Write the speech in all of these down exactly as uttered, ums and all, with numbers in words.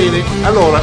bene, allora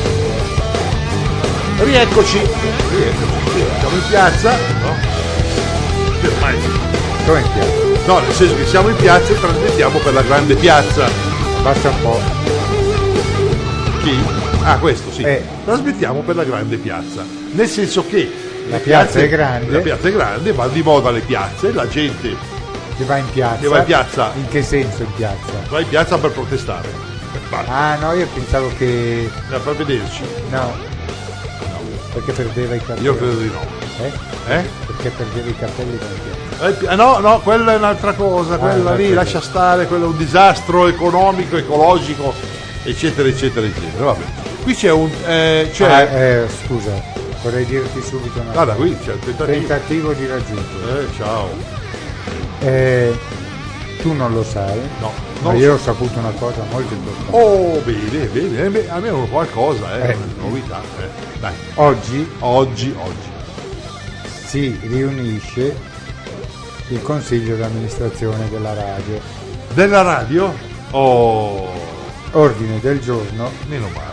rieccoci, rieccoci, siamo in piazza, no? Che ormai Come in piazza? no, nel senso che siamo in piazza e trasmettiamo per la grande piazza. Basta un po'. Chi? Ah, questo sì. Eh. Trasmettiamo per la grande piazza, nel senso che La le piazza piazze- è grande. La piazza è grande, va di moda le piazze, la gente Che va in piazza? Che va in piazza. In che senso in piazza? va in piazza per protestare. Basta, Ah no, io pensavo che... per vederci. No. Perché perdeva i cartelli. Io credo di no. Eh? Eh? Perché perdeva i cartelli con piazza. Eh, pi- ah, no, no, quella è un'altra cosa, quella un'altra lì cosa. lascia stare, quello è un disastro economico, ecologico, eccetera, eccetera, eccetera. Vabbè. Qui c'è un... Eh, c'è, Ah, eh, scusa, vorrei dirti subito una guarda, cosa. qui c'è il tentativo. Tentativo di raggiungere. Eh, ciao. Eh, tu non lo sai, No, ma non io lo ho saputo una cosa molto importante. Oh, bene, bene, eh, beh, almeno qualcosa, eh, Eh. una novità. Eh. Dai, Oggi oggi, oggi. si riunisce il consiglio d'amministrazione della radio. Della radio? Oh, Ordine del giorno, meno male.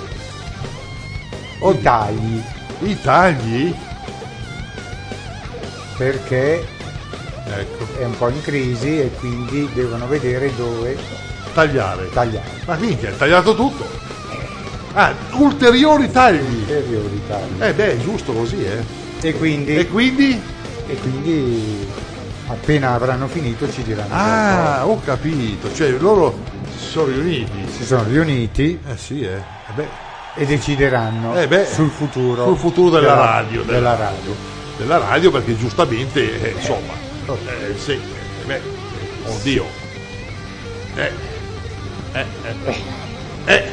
i tagli, I tagli? perché Ecco, è un po' in crisi e quindi devono vedere dove tagliare. tagliare. Ma minchia, è tagliato tutto. Ah, ulteriori tagli. Ulteriori tagli. Eh beh, è giusto così, eh. E quindi, E quindi? e quindi appena avranno finito ci diranno. Ah, ho capito. Cioè, loro si sono riuniti. Si sono riuniti Eh sì, eh. Eh beh, e decideranno Eh beh, sul futuro, sul futuro della radio, della, della- radio. della radio perché giustamente, eh, insomma, eh, sì, eh, beh, oddio. Eh, eh, eh, eh.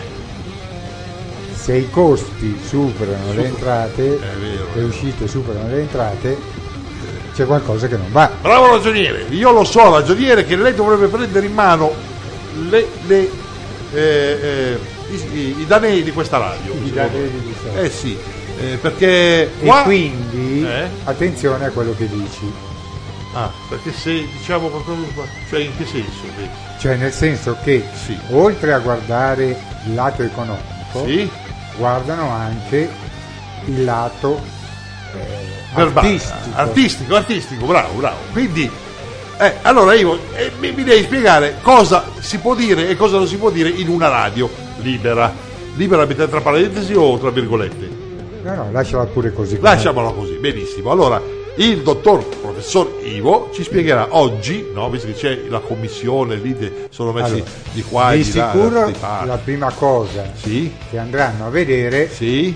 Se i costi superano le entrate, vero, le uscite superano le entrate, c'è qualcosa che non va. Bravo ragioniere, io lo so ragioniere che lei dovrebbe prendere in mano le, le, eh, eh, i, i- i danni di questa radio. I secondo danni me. di questa- Eh sì, eh, perché E qua... quindi Eh? attenzione a quello che dici, Ah, perché se diciamo qualcosa... Cioè in che senso? Beh, cioè nel senso che Sì. oltre a guardare il lato economico, Sì? guardano anche il lato eh, Verbale, artistico. artistico, artistico, bravo, bravo. Quindi, eh, allora io eh, mi, mi devi spiegare cosa si può dire e cosa non si può dire in una radio libera. Libera mette tra parentesi o tra virgolette? No, no, lasciala pure così. com'è. Lasciamola così, benissimo. Allora, il dottor professor Ivo ci spiegherà oggi, no, visto che c'è la commissione lì, de- sono messi Allora, di qua e di di là. sicuro di parte. la prima cosa Sì, che andranno a vedere sì,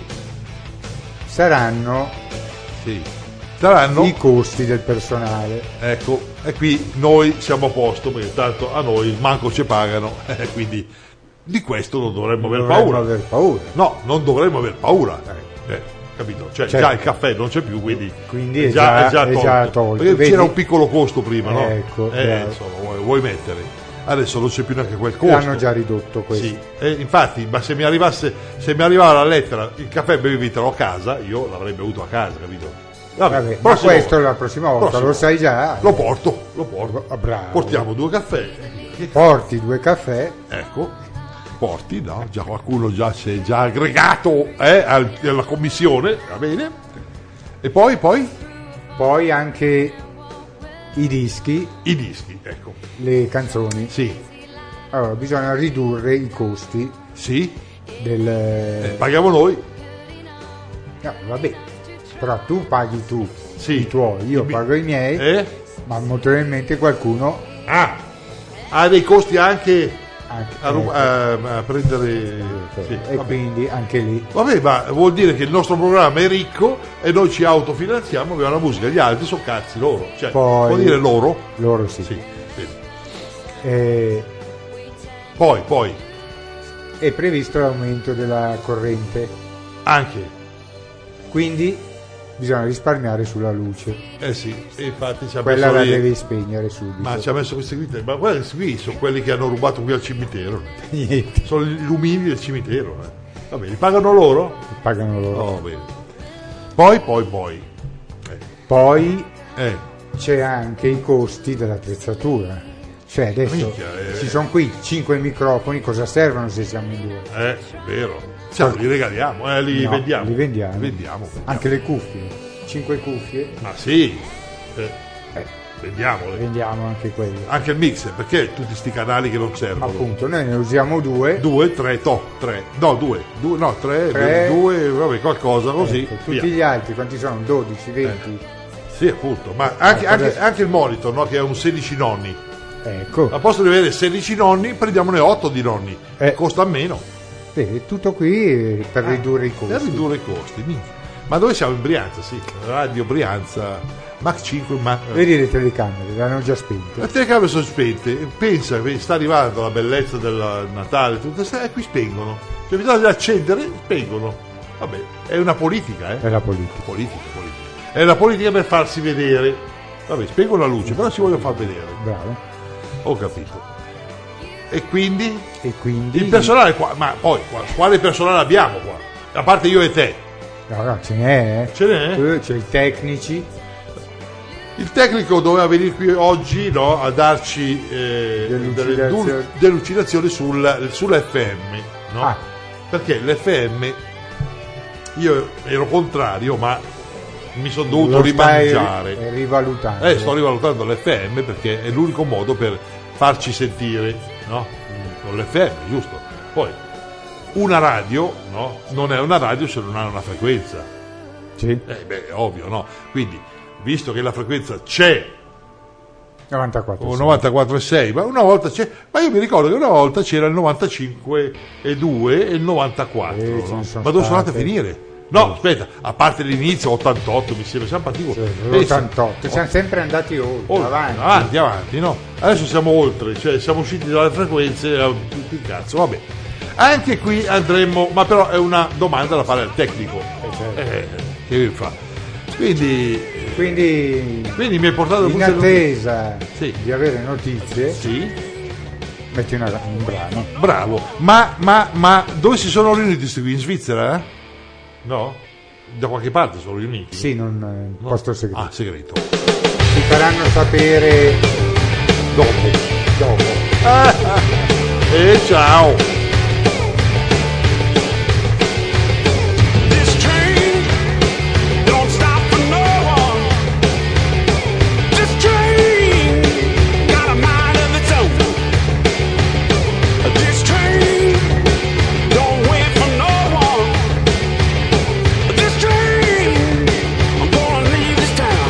saranno sì. Saranno... i costi del personale. Ecco, e qui noi siamo a posto perché tanto a noi manco ci pagano, eh, quindi di questo non dovremmo aver Dovremmo paura. aver paura. No, non dovremmo aver paura. Eh, capito? Cioè, Certo. già il caffè non c'è più, quindi, Quindi è già- è già tolto. Perché Vedi? c'era un piccolo costo prima, no? Ecco, eh, bravo. insomma, vuoi, vuoi mettere. Adesso non c'è più neanche quel costo. L'hanno già ridotto questo. Sì, e infatti, ma se mi arrivasse, se mi arrivava la lettera, il caffè bevitelo a casa, io l'avrei bevuto a casa, capito? Vabbè, ma prossimo- questo la prossima volta prossimo. lo sai già. Lo porto, lo porto. Ah, bravo. Portiamo due caffè. Porti due caffè, Ecco, porti, no? Già qualcuno già si è già aggregato eh, al- alla commissione, va bene? E poi, poi poi anche i dischi, i dischi, ecco. le canzoni. Sì, Allora, bisogna ridurre i costi sì, del... eh, paghiamo noi. No, vabbè, però tu paghi tu Sì. i tuoi, io I mi- pago i miei, Eh? ma molto probabilmente qualcuno Ah, ha dei costi anche anche, a, ru- ecco, a- a prendere... ok. Sì, e vabbè. quindi anche lì Vabbè, ma vuol dire che il nostro programma è ricco e noi ci autofinanziamo, abbiamo la musica, gli altri sono cazzi loro. Cioè, Poi- vuol dire loro? loro sì. Sì, bene. Eh, Poi, poi, è previsto l'aumento della corrente, anche, quindi bisogna risparmiare sulla luce, eh sì, e infatti ci ha quella messo la lì- devi spegnere subito. ma ci ha messo questi qui, ma questi qui sono quelli che hanno rubato qui al cimitero, Niente, sono gli lumini del cimitero. Eh. Vabbè, li pagano loro? pagano loro. Oh, bene. Poi, poi, poi, Poi eh, c'è anche i costi dell'attrezzatura. Cioè adesso Minchia, eh. ci sono qui cinque microfoni, cosa servono se siamo in due? Eh, è vero. Cioè, li regaliamo, eh, li No, vendiamo. li vendiamo. Li vendiamo, vendiamo. Anche le cuffie, cinque cuffie, Ma sì, eh, eh, vendiamole. vendiamo anche quelle. Anche il mixer, perché tutti sti canali che non Ma servono? appunto, noi ne usiamo due. Due, tre, to, tre. No, due, due no, tre, Tre. due, vabbè, qualcosa così. Ecco, tutti via. gli altri quanti sono? dodici, venti? Sì, appunto. Ma anche, Ma anche, adesso- anche il monitor, no? Che è un sedici nonni. Ecco, A posto di avere sedici nonni, prendiamone otto di nonni. Eh. Costa meno. vedi, tutto qui eh, per ridurre i costi. Per ridurre i costi. minchia. Ma dove siamo? In Brianza, sì. Radio Brianza, Mach cinque, ma... Vedi le telecamere, le hanno già spente. Le telecamere sono spente, pensa che sta arrivando la bellezza del Natale, tutto questo, e qui spengono. Cioè bisogna accendere, spengono. Vabbè, è una politica, eh? È la politica. Politica, politica. È una politica per farsi vedere. Vabbè, spengono la luce, però si vogliono far vedere. Bravo. Ho capito. E quindi E quindi... il personale qua, ma poi qua- quale personale abbiamo qua? A parte io e te. No, no, ce n'è, eh. Ce n'è? Eh, C'è i tecnici, Il tecnico doveva venire qui oggi, no, a darci eh, delle Delucidazioni. dul- delucidazioni sul, sull'F M, no? Ah. Perché l'F M io ero contrario, ma mi sono dovuto lo stai rimangiare. ri- rivalutando. Eh, sto rivalutando l'F M perché è l'unico modo per farci sentire, no? Con l'F M, giusto? Poi una radio, no? Non è una radio se non ha una frequenza. Sì, Eh, beh, è ovvio, no? Quindi, visto che la frequenza c'è, novantaquattro. o novantaquattro virgola sei, ma una volta c'è, ma io mi ricordo che una volta c'era il novantacinque virgola due e il novantaquattro, Eh, no? ce ne sono Ma dove sono andate a state. finire? No, aspetta, a parte l'inizio, ottantotto mi sembra, siamo partiti. Sì, pensa- ottantotto, siamo sempre andati oltre, oltre, avanti. avanti, avanti, no? Adesso siamo oltre, cioè siamo usciti dalle frequenze, eh, tutti il cazzo, vabbè. Anche qui andremo, ma però è una domanda da fare al tecnico. certo. Eh, che fa? Quindi, Quindi, quindi mi hai portato in pure- attesa Sì. di avere notizie, Sì, metti una- un brano. bravo. Ma, ma, ma dove si sono riuniti questi qui? In Svizzera? eh? No? Da qualche parte sono riuniti? Sì, non eh, No? posto segreto. Ah, segreto. Ci faranno sapere Dopo. dopo. E ciao. This train don't stop for no one. This train got a mind of its own. This train don't wait for no one. This train, I'm gonna leave this town.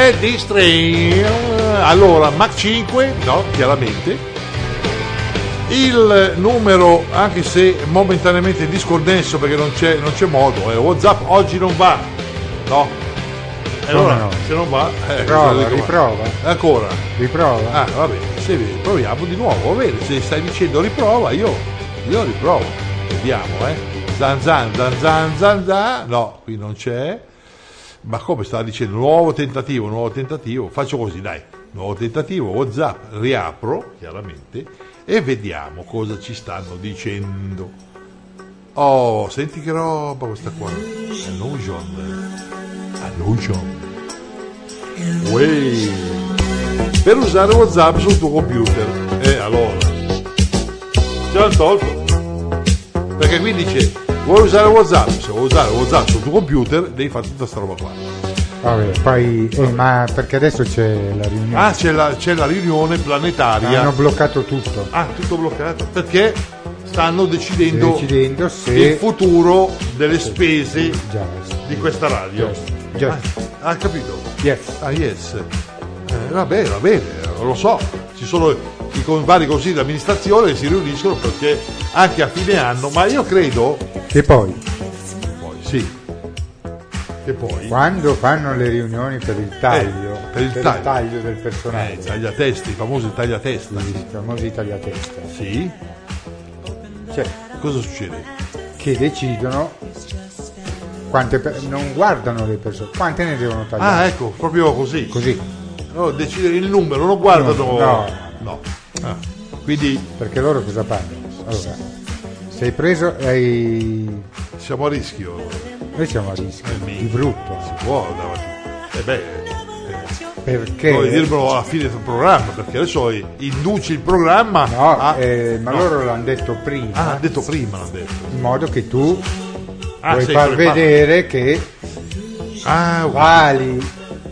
Eddie Strain. Allora, Mach cinque, no, chiaramente. Il numero, anche se momentaneamente disconnesso perché non c'è, non c'è modo, eh, WhatsApp oggi non va, no? E allora, no? se non va, eh, Prova, riprova. Ancora. Riprova. Ah, va bene, se vedi, proviamo di nuovo, va bene, se stai dicendo riprova, io, io riprovo. Vediamo, eh. Zan zan zan zan zan zan. No, qui non c'è. Ma come stava dicendo? Nuovo tentativo, nuovo tentativo. Faccio così, dai. Nuovo tentativo, WhatsApp, riapro, chiaramente. E vediamo cosa ci stanno dicendo. Oh, senti che roba questa qua. Illusion. Illusion. Uè. Per usare WhatsApp sul tuo computer. E allora. Ce l'hanno tolto. Perché qui dice, vuoi usare WhatsApp? Se vuoi usare WhatsApp sul tuo computer, devi fare tutta sta roba qua. Vabbè, poi, eh, ma perché adesso c'è la riunione. Ah, c'è la, c'è la riunione planetaria. Hanno bloccato tutto. Ah, tutto bloccato. Perché stanno decidendo, decidendo se il futuro delle spese Già, di questa radio. Just, just. Ah, ha capito? Yes. Ah, yes. Eh, va bene, va bene, lo so. Ci sono i con- vari consigli di amministrazione che si riuniscono perché anche a fine anno, ma io credo. E poi? Poi sì. E poi. Quando fanno le riunioni per il taglio, Eh, per il taglio. taglio del personale, Eh, tagliatesti, i famosi tagliatesta. i famosi tagliatesta, Sì. cioè, Cosa succede? che decidono quante per- non guardano le persone, quante ne devono tagliare. Ah, ecco, proprio così. Così, No, decidere il numero, non guardano. No. No. Ah, quindi perché loro cosa fanno? Allora, sei preso e hai... siamo a rischio. Noi siamo a rischio, Eh, di brutto, Si può davanti. E beh, eh, perché... puoi dirmelo alla fine del programma, perché adesso induci il programma No, a- eh, ma no. loro l'hanno detto prima, Ah, ha detto prima, l'ha detto. in modo che tu Ah, puoi sei far preparato. vedere che Ah, ho, vali,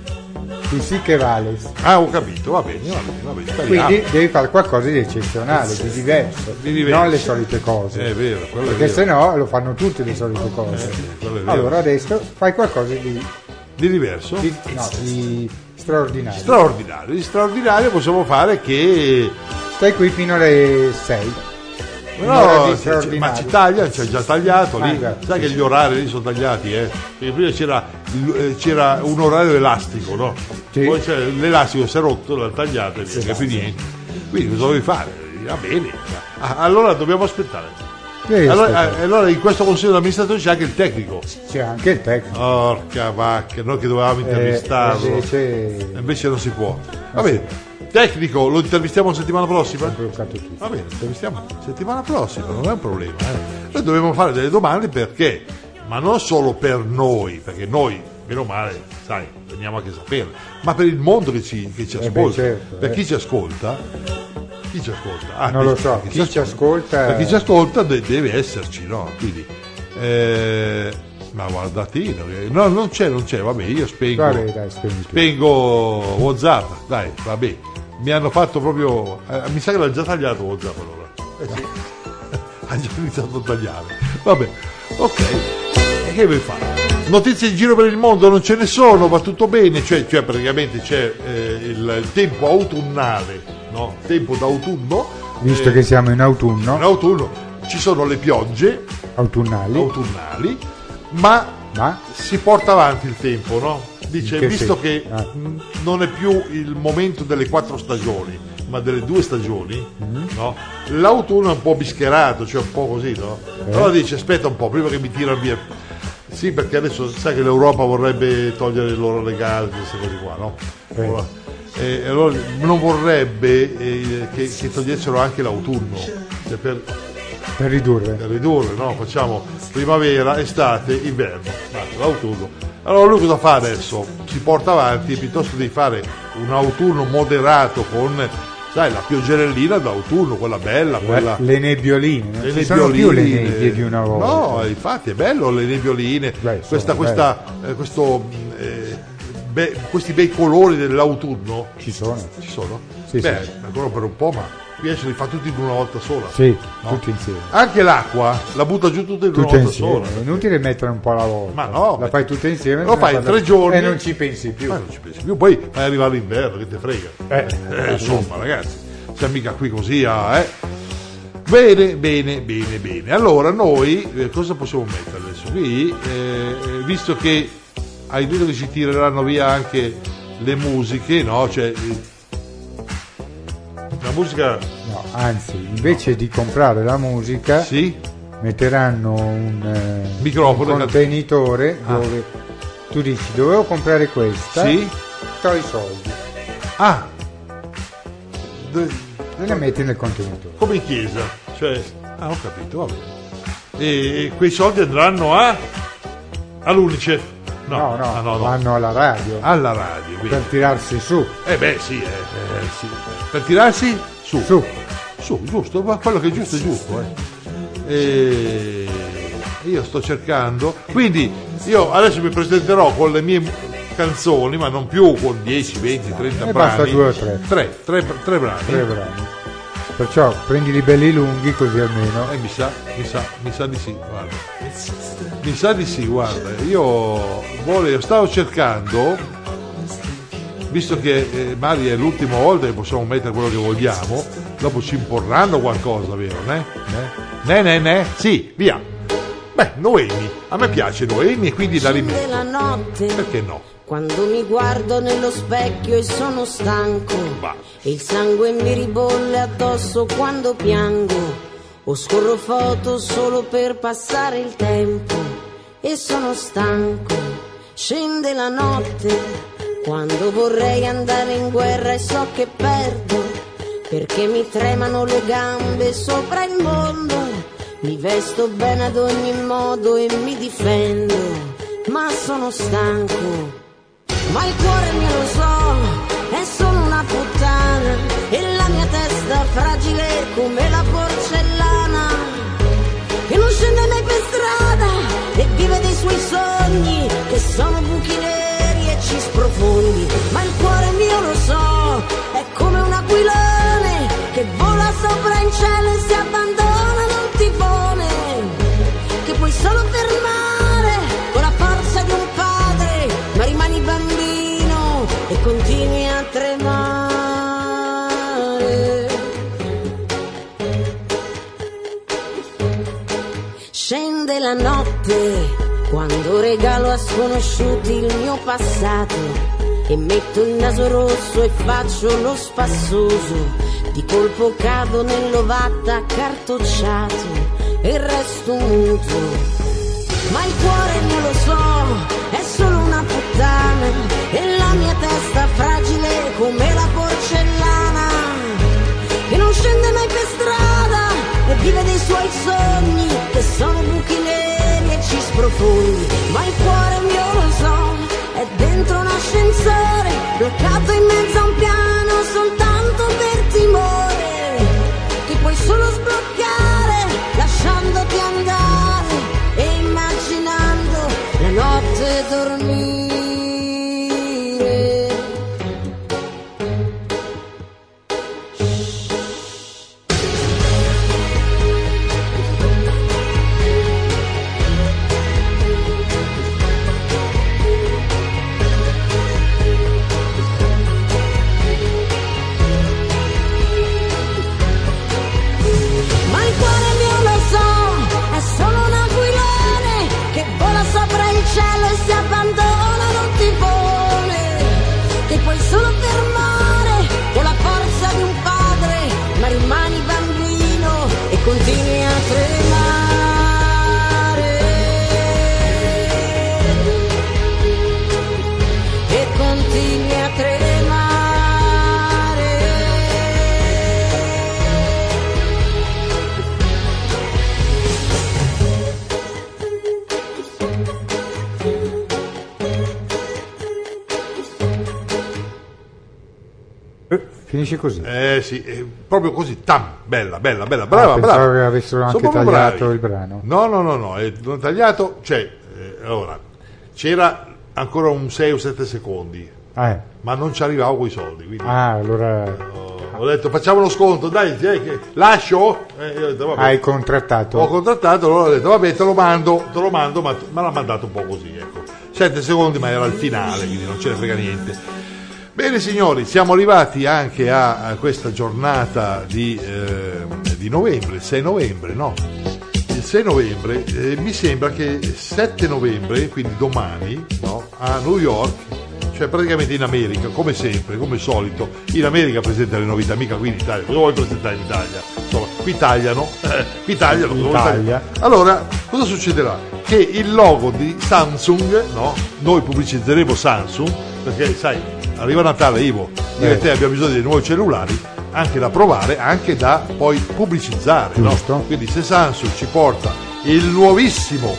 tu sì che vale. ah, ho capito, va bene, va bene, va bene. speriamo. Quindi devi fare qualcosa di eccezionale, di diverso, Di diverso. non le solite cose. È vero, quello è Perché vero. se no lo fanno tutte le solite cose. Eh, quello è vero. Allora adesso fai qualcosa di, Di diverso? di- no, di straordinario. Straordinario. Di straordinario possiamo fare che. Stai qui fino alle sei. No, Un'ora di c'è- c'è- straordinario. ma ci taglia, c'è già tagliato lì. Ah, già. Sai che gli orari lì sono tagliati, eh? Perché prima c'era, il- eh, c'era un orario elastico, no? Sì. Poi c'è l'elastico si è rotto, l'ha tagliato e non c'è più niente. Quindi cosa devi fare? Va bene. Ah, allora dobbiamo aspettare. Sì, Allora, aspetta. eh, allora in questo consiglio di amministrazione c'è anche il tecnico. C'è anche il tecnico. Porca vacca, noi che dovevamo intervistarlo. Eh, invece- E invece non si può. Va bene. Tecnico, lo intervistiamo la settimana prossima? Ho bloccato tutto. Va bene, intervistiamo settimana prossima, non è un problema. Eh. Noi dobbiamo fare delle domande perché, ma non solo per noi, perché noi, meno male, sai, veniamo anche a saperle, ma per il mondo che ci, che ci Eh ascolta. beh, certo, per eh. chi ci ascolta, chi ci ascolta? Ah, Non lo chi- so, chi ci ascolta- Per chi ci ascolta de- deve esserci, no? Quindi, eh, ma guardatino, eh, no, non c'è, non c'è, vabbè, io spengo. Vabbè, dai, spegni tu. Spengo WhatsApp, dai, vabbè. Mi hanno fatto proprio. eh, mi sa che l'ha già tagliato WhatsApp allora. Eh sì. Ha già iniziato a tagliare. Vabbè, ok. E che vuoi fare? Notizie in giro per il mondo non ce ne sono, va tutto bene, cioè, cioè praticamente c'è eh, il, il tempo autunnale, no? Tempo d'autunno. Visto eh, che siamo in autunno, in autunno ci sono le piogge autunnali, autunnali, ma ma si porta avanti il tempo, no? Dice, In che visto senso? che Ah. mh, non è più il momento delle quattro stagioni, ma delle due stagioni, Mm-hmm. no? L'autunno è un po' bischerato, cioè un po' così, no? Eh. Allora dice, aspetta un po', prima che mi tirano via. Sì, perché adesso sai che l'Europa vorrebbe togliere il loro legale, queste cose qua, no? Eh. Allora, eh, allora non vorrebbe eh, che, che togliessero anche l'autunno, cioè per, per ridurre. per ridurre, no? Facciamo primavera, estate, inverno, basta, l'autunno. Allora lui cosa fa adesso? Si porta avanti, piuttosto di fare un autunno moderato con, sai, la pioggerellina d'autunno, quella bella, quella... Le nebbioline, non le ci sono più le nebbioline. nebbie di una volta. No, infatti è bello le nebbioline, Beh, sono questa, questa, eh, questo, eh, be- questi bei colori dell'autunno. Ci sono. Ci sono? Sì, Beh, sì. ancora per un po', ma piace li fa tutti in una volta sola. Sì, No? tutti insieme. Anche l'acqua la butta giù tutta in una Tutte volta insieme. sola. È inutile mettere un po' alla volta. Ma no, la fai tutte insieme. lo fai in tre giorni e non ci pensi più. Ma non ci pensi più, poi vai arriva l'inverno, che te frega. Eh, Eh, insomma, ragazzi, siamo mica qui così a. Eh. Bene, bene, bene, bene. Allora, noi eh, cosa possiamo mettere adesso? Qui, eh, visto che hai detto che ci tireranno via anche le musiche, no? Cioè, eh, la musica. No, anzi, invece di comprare la musica, Sì? metteranno un, eh, Microfono, un contenitore Ah. dove tu dici dovevo comprare questa, Sì? to i soldi, Ah! De- e le metti nel contenitore. come in chiesa. Cioè. Ah, ho capito, va bene. E quei soldi andranno a. all'Unice. No, no, ah, no, no. vanno alla radio Alla radio. Quindi. per tirarsi su. Eh beh sì, eh, eh, sì. Per tirarsi su. Su. Su, giusto, ma quello che è giusto è giusto. Eh. E io sto cercando. Quindi io adesso mi presenterò con le mie canzoni, ma non più con dieci, venti, trenta E brani. basta due o tre. Tre, tre, tre brani. Tre brani. Perciò prendili belli lunghi così almeno. Eh, mi sa, mi sa, mi sa di sì, guarda. Mi sa di sì, guarda. Io volevo, stavo cercando, visto che eh, Mari è l'ultima volta che possiamo mettere quello che vogliamo, dopo ci imporranno qualcosa, vero? Ne? Ne? Ne, ne, ne? Sì, via. Beh, Noemi, a me piace Noemi e quindi la Scende la rimetto. notte Perché no? quando mi guardo nello specchio e sono stanco Va. e il sangue mi ribolle addosso quando piango o scorro foto solo per passare il tempo e sono stanco. Scende la notte quando vorrei andare in guerra e so che perdo perché mi tremano le gambe sopra il mondo. Mi vesto bene ad ogni modo e mi difendo, ma sono stanco. Ma il cuore mio lo so, è solo una puttana e la mia testa fragile come la porcellana che non scende mai per strada e vive dei suoi sogni che sono buchi neri e ci sprofondi. Ma il cuore mio lo so, è come un aquilone che vola sopra in cielo e si abbandona ad un tifone che puoi solo fermare con la forza di un padre, ma rimani bambino e continui a tremare. Scende la notte quando regalo a sconosciuti il mio passato e metto il naso rosso e faccio lo spassoso. Di colpo cado nell'ovatta accartocciato e resto muto. Ma il cuore mio lo so, è solo una puttana e la mia testa fragile come la porcellana che non scende mai per strada e vive dei suoi sogni che sono buchi neri e ci sprofondi. Ma il cuore mio lo so, è dentro un ascensore bloccato in mezzo a un piano soltanto per timore che puoi solo sbloccare lasciandoti andare e immaginando la notte dormire. Ma il cuore mio lo so, è solo un aquilone che vola sopra il cielo e si abbandona ad un tifone che puoi solo fermare con la forza di un padre, ma rimani bambino e continui a tremare. E continui a tremare. Finisce così. Eh sì, eh, proprio così, tam, bella, bella, bella, brava, Ah, pensavo brava. che avessero anche Sono proprio tagliato bravi. il brano. No, no, no, no, è non tagliato, cioè, eh, allora, c'era ancora un sei o sette secondi, Eh. ma non ci arrivavo con i soldi, quindi Ah, allora ho, ho detto facciamo lo sconto, dai, eh, che lascio. Eh, io ho detto, vabbè. Hai contrattato? Ho contrattato, allora ho detto vabbè te lo mando, te lo mando, ma me l'ha mandato un po' così, ecco. sette secondi, ma era il finale, quindi non ce ne frega niente. Bene signori, siamo arrivati anche a, a questa giornata di, eh, di novembre, il sei novembre, no? Il sei novembre, eh, mi sembra che sette novembre, quindi domani, no? A New York, cioè praticamente in America, come sempre, come solito, in America presenta le novità, mica qui in Italia, cosa vuoi presentare in Italia? Insomma, qui tagliano, eh, qui tagliano, cosa vuoi tagliare? Allora, cosa succederà? Che il logo di Samsung, no? Noi pubblicizzeremo Samsung, perché sai, arriva Natale, Ivo, io e te abbiamo bisogno di nuovi cellulari, anche da provare, anche da poi pubblicizzare, no? Quindi se Samsung ci porta il nuovissimo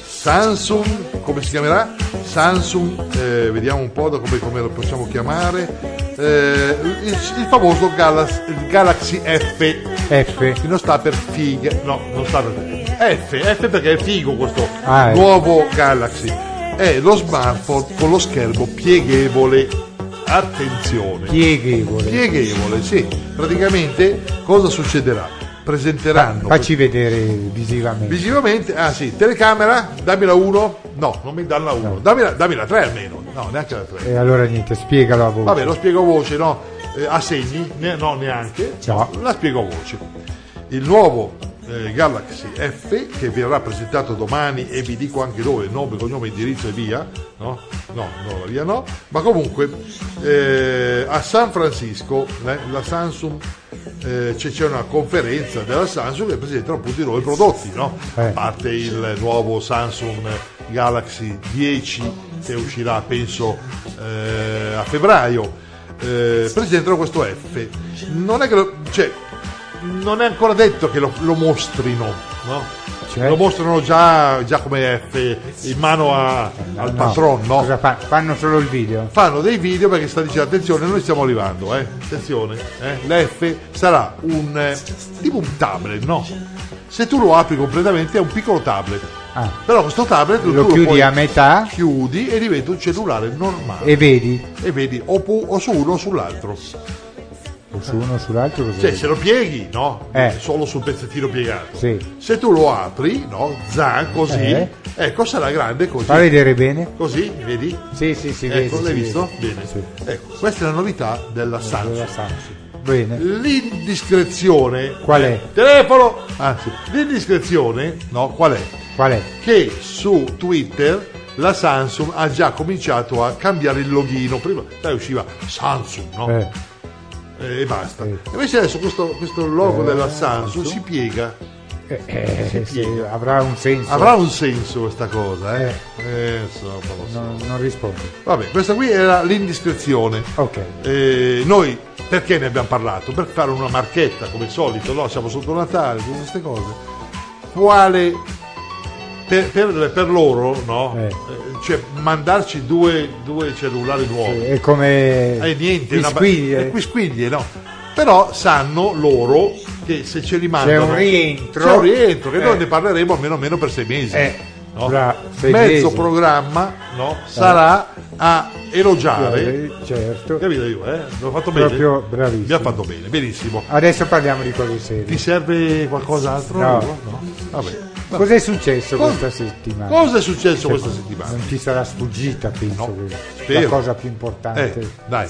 Samsung, come si chiamerà? Samsung, eh, vediamo un po' da come, come lo possiamo chiamare, eh, il, il famoso Galaxy, il Galaxy F, F, che non sta per figa, no, non sta per F, F perché è figo questo ah, nuovo Galaxy, è lo smartphone con lo schermo pieghevole. Attenzione, pieghevole, pieghevole, sì, praticamente cosa succederà? Presenteranno, facci vedere visivamente. Visivamente, ah sì, telecamera, dammi la uno, no, non mi danno la uno, no. dammi, la, dammi la tre almeno, no, neanche la tre. E allora niente, spiegalo a voce. Vabbè, lo spiego a voce, no, eh, a segni, ne, no, neanche, no. La spiego a voce. Il nuovo eh, Galaxy F che verrà presentato domani e vi dico anche dove, nome, cognome, indirizzo e via, no? No, no, via no, ma comunque eh, a San Francisco eh, la Samsung eh, c'è, c'è una conferenza della Samsung che presentano appunto i nuovi prodotti, no? Eh. A parte il nuovo Samsung Galaxy dieci che uscirà penso eh, a febbraio, eh, presentano questo F. Non è che lo, cioè, non è ancora detto che lo, lo mostrino, no? Cioè? Lo mostrano già, già come F in mano a, no, al no. patron, no? Cosa fa? Fanno solo il video? Fanno dei video perché sta dicendo attenzione, noi stiamo arrivando, eh? Attenzione, eh? l'F sarà un eh, tipo un tablet, no? Se tu lo apri completamente è un piccolo tablet. Ah. Però questo tablet lo tu chiudi lo puoi, a metà, chiudi e diventa un cellulare normale. E vedi? E vedi o, pu- o su uno o sull'altro. O su uno o sull'altro così. Cioè se lo pieghi, no? Eh. Solo sul pezzettino piegato. Sì. Se tu lo apri, no? Zan, così, Eh. ecco sarà grande così. Fa vedere bene? Così, vedi? Sì, sì, sì. Ecco, vedi, l'hai si visto? vede. Bene. Sì. Ecco, questa è la novità della Samsung. Della Samsung. Bene. L'indiscrezione. Qual è? Telefono! Ah, sì. L'indiscrezione, no, qual è? Qual è? Che su Twitter la Samsung ha già cominciato a cambiare il loghino. Prima sai, usciva Samsung, no? Eh. Eh, e basta. Eh. Invece adesso questo, questo logo Eh, della Samsung Samsung. si piega. Eh, eh, Si sì, piega. avrà un senso. Avrà un senso questa cosa, eh? Eh, insomma, lo so. Non, non rispondi. Vabbè, questa qui era l'indiscrezione. Ok. Eh, noi perché ne abbiamo parlato? Per fare una marchetta come al solito, no? Siamo sotto Natale, tutte queste cose. Quale per, per, per loro, no? Eh. Eh, cioè mandarci due, due cellulari nuovi. Sì, è come Eh, niente, una ba- quisquiglie. eh, quisquiglie, no? Però sanno loro che se ce li mandano C'è un rientro. c'è un rientro, che Eh. noi ne parleremo almeno almeno per sei mesi. Eh, no? tra sei Mezzo mesi. programma, no? Sarà a elogiare. Eh, certo. Capito io, eh? L'ho fatto bene. Proprio bravissimo. Mi ha fatto bene, benissimo. Adesso parliamo di cose serie. Ti serve qualcos'altro? No. no? Vabbè. Cos'è successo Cosa- questa settimana? Cosa è successo Cioè, questa settimana? Non ti sarà sfuggita, penso, No, che spero. la cosa più importante. Eh, dai.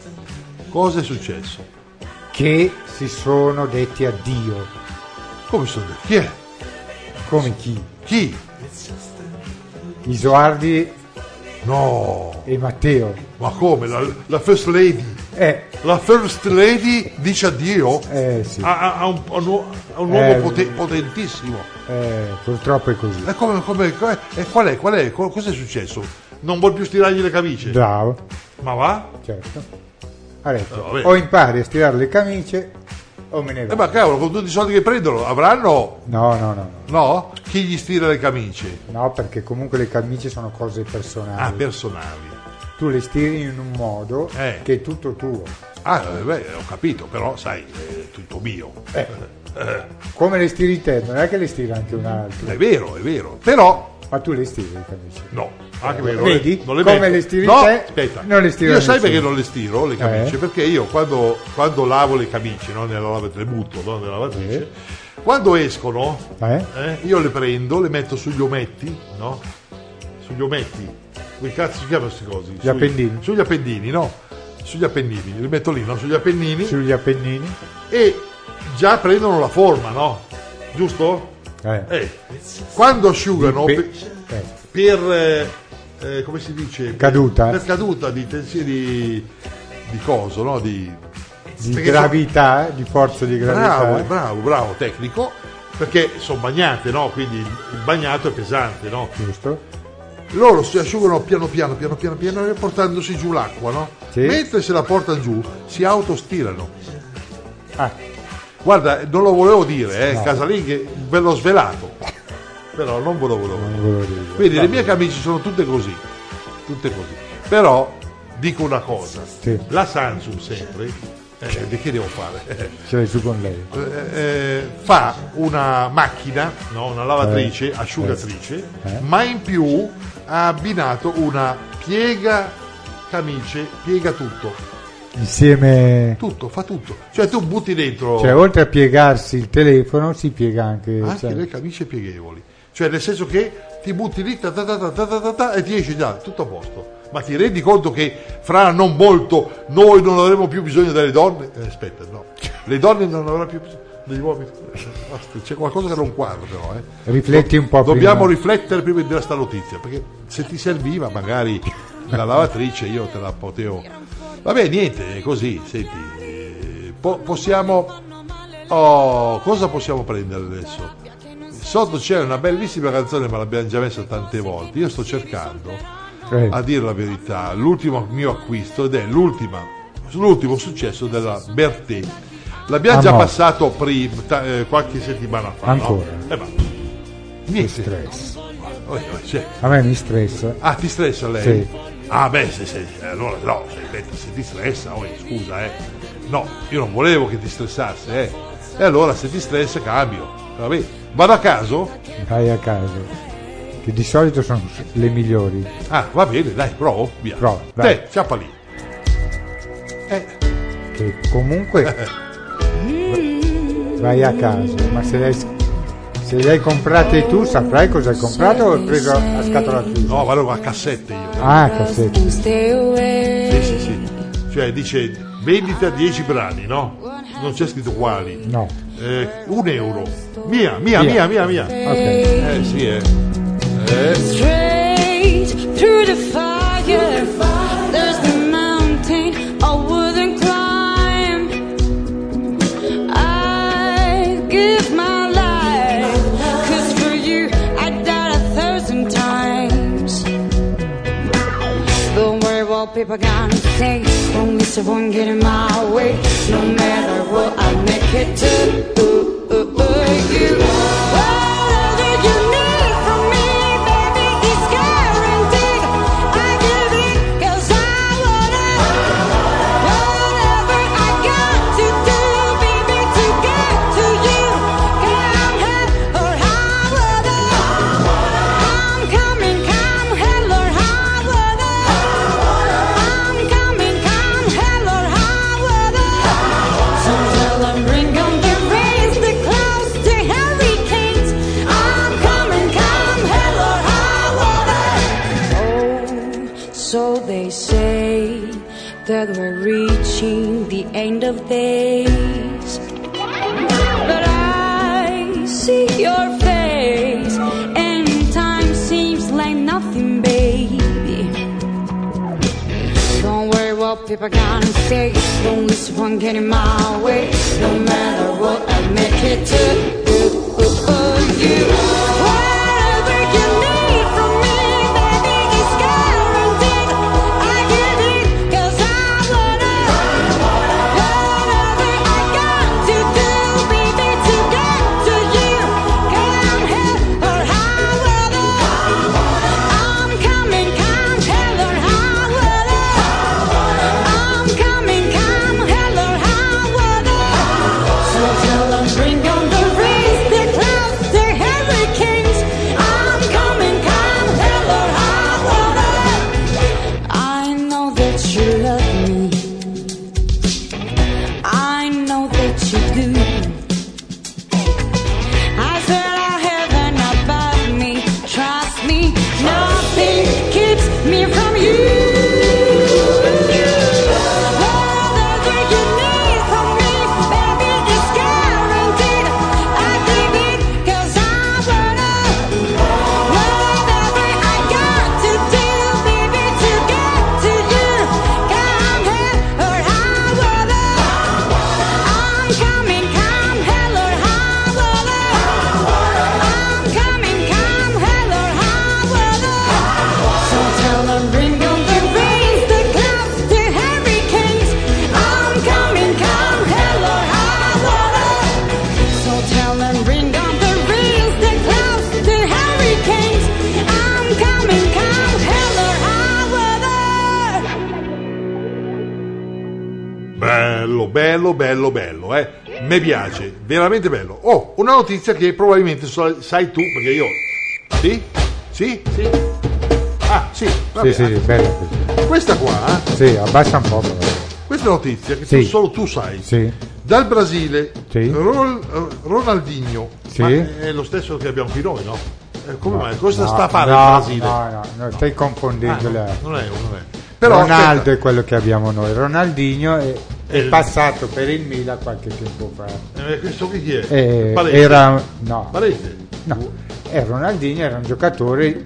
Cosa è successo? Che si sono detti addio. Come sono detto? Chi è? Come chi? Chi? Isoardi No. e Matteo. Ma come? La, la First Lady? Eh, La First Lady dice addio eh sì. a, a- a un, a un uo- a un uomo Eh, pote- potentissimo. Eh, purtroppo è così. E come, come, come- e qual è? Qual è? Co- Cosa è successo? Non vuol più stirargli le camicie? Bravo, Ma va? certo. Ha detto, Eh, vabbè. o impari a stirare le camicie o me ne Eh, vado. ma cavolo, con tutti i soldi che prendono, avranno? No, no, no, No? Chi gli stira le camicie? no. No, perché comunque le camicie sono cose personali. Ah, personali. Tu le stiri in un modo Eh. che è tutto tuo. Ah, eh, beh, ho capito, però sai, è tutto mio. Eh. Come le stiri te, non è che le stiri anche un altro. È vero, è vero. Però Ma tu le stiri le camicie? No, anche perché Vedi? non le, non le Come metto. le stiri no, te, aspetta. non le stiro Io sai nessuno. perché non le stiro le camicie? Eh? Perché io quando, quando lavo le camicie, no, nella lavatrice, le butto no, nella lavatrice, quando escono, Eh? eh, io le prendo, le metto sugli ometti, no? Sugli ometti, come cazzo si chiamano queste cose? Sugli appendini. Sugli appendini, no? Sugli appendini, li metto lì, no? Sugli appendini Sugli Appennini? e già prendono la forma, no? Giusto? Eh. Eh, quando asciugano Pe- per, eh. per, eh, eh, come si dice? Caduta. Per caduta di tensione di, di coso, no? Di, Di perché gravità, di forza di sono- gravità. bravo, bravo, bravo, tecnico, perché sono bagnate, no? Quindi il, il bagnato è pesante, no? Giusto? Loro si asciugano piano piano, piano piano, piano, portandosi giù l'acqua, no? Sì. Mentre se la portano giù si autostirano. Ah, Guarda, non lo volevo dire, eh, No. casalinghe, ve l'ho svelato, però non ve lo volevo dire. non volevo dire. Quindi le Va mie camicie sono tutte così, tutte così. Però dico una cosa, Sì. la Samsung sempre, eh, di che devo fare? Ce l'hai su con lei. Eh, eh, fa una macchina, no? Una lavatrice, Eh, asciugatrice, eh. ma in più ha abbinato una piega camicie, piega tutto, Insieme, tutto, fa tutto. Cioè tu butti dentro cioè oltre a piegarsi il telefono si piega anche, anche cioè, le camicie pieghevoli, cioè nel senso che ti butti lì ta ta ta ta ta ta ta ta, e ti esce già tutto a posto. Ma ti rendi conto che fra non molto noi non avremo più bisogno delle donne? Eh, aspetta, no, le donne non avranno più bisogno degli uomini. Basta, c'è qualcosa che non quadra però, eh. rifletti un po' Dobbiamo prima. riflettere prima di dire sta notizia, perché se ti serviva magari la lavatrice io te la potevo. Vabbè, niente, è così, senti, eh, po- possiamo. Oh, cosa possiamo prendere adesso? Sotto c'è una bellissima canzone, ma l'abbiamo già messa tante volte. Io sto cercando, Eh, a dire la verità, l'ultimo mio acquisto ed è l'ultima, l'ultimo successo della Bertè. L'abbiamo Ah, già no. passato prima, ta- eh, qualche settimana fa. Ancora? No? Eh, ma, che niente. stress. Oh, oh, cioè, A me mi stressa. ah, ti stressa lei? Sì. Ah, beh, se, se, allora no, se, aspetta, se ti stressa, oh, scusa, eh. No, io non volevo che ti stressasse, eh. E allora se ti stressa cambio. Vabbè, vado a caso? Vai a caso. Che di solito sono le migliori. Ah, va bene, dai, provo, via. Prova, vai. Te, ciappa lì. Eh, Che comunque vai a caso. Ma se le hai, se le hai comprate tu saprai cosa hai comprato o hai preso a scatola chiusa? no, vado a cassette io. Ah, cassette. Sì, sì, sì. Cioè dice vendita dieci brani, no? Non c'è scritto quali. No. Eh, un euro. Mia, mia, Via. mia, mia, mia. Ok. Eh, sì, eh. Eh. Straight through the fire, there's the mountain I wouldn't climb. I'd give my life, 'cause for you I'd die a thousand times. Don't worry what people gonna say, won't listen, won't get in my way. No matter what, I make it to uh, uh, uh, you. Whatever you need from me, baby, it's guaranteed. I give it 'cause I wanna. Whatever I got to do, baby, to get to you. Come hell or high weather, I'm coming, come hell or high weather. I'm coming, come hell or high weather. So tell them bring on the rains, the clouds, the hurricanes. I'm coming, come hell or high water. Oh, so they say that we're reaching the end of days, but I see your face, and time seems like nothing, baby. Don't worry what people gonna say, don't listen, won't get in my way. No matter what, I'll make it to uh, uh, uh, you. Whatever you need from me, baby, it's guaranteed. I give it 'cause I wanna. Whatever I got to do, baby, to get to you. Come hell or high weather, I'm coming, come hell or high weather. I'm coming, come hell or high weather. So tell them bring on the rains, the clouds, the hurricanes. me from you. Whatever you need from me, baby, it's guaranteed. I give it 'cause I wanna. Whatever I got to do, baby, to get to you. Come hell or high water. I'm coming, come hell or high water. I'm coming, come hell or high water. So tell them bring on the rains, the clouds, the hurricanes. I'm coming, come hell or high water. So tell them bring on the rains, the clouds, the hurricanes. I'm coming, come hell or high water. Bello, bello, bello, bello, eh. Mi piace, veramente bello. Oh, una notizia che probabilmente so- sai tu, perché io... Sì? Sì? Sì? Ah, sì, vabbè. Sì, sì, bello così. Questa qua, Sì, abbassa un po'. però. questa notizia che Sì. tu- solo tu sai. Sì. Dal Brasile, Sì. Ron- Ronaldinho, Sì. ma è lo stesso che abbiamo qui noi, no? Eh, come mai? Cosa No, sta a fare no, il Brasile? No, no, no, stai Ah, confondendo no, le... non è, non è. Però, Ronaldo aspetta, è quello che abbiamo noi. Ronaldinho è, è Eh, passato per il Milan qualche tempo fa. eh, questo che chi è? Eh, Palese? era no, Palese? no, e Ronaldinho era un giocatore